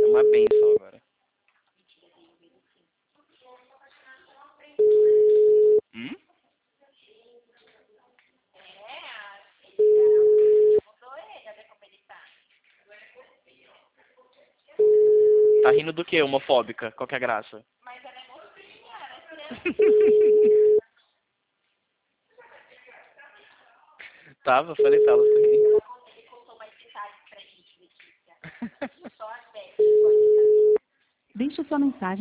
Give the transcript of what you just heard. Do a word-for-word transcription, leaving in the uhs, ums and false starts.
uma benção agora. Hum? Tá rindo do que, homofóbica? Qual que é a graça? Mas ela é mocinha, ela é criança. Tava, falei pra ela também. Ele contou mais detalhes pra gente, Letícia. Só as velhas podem saber. Deixe sua mensagem.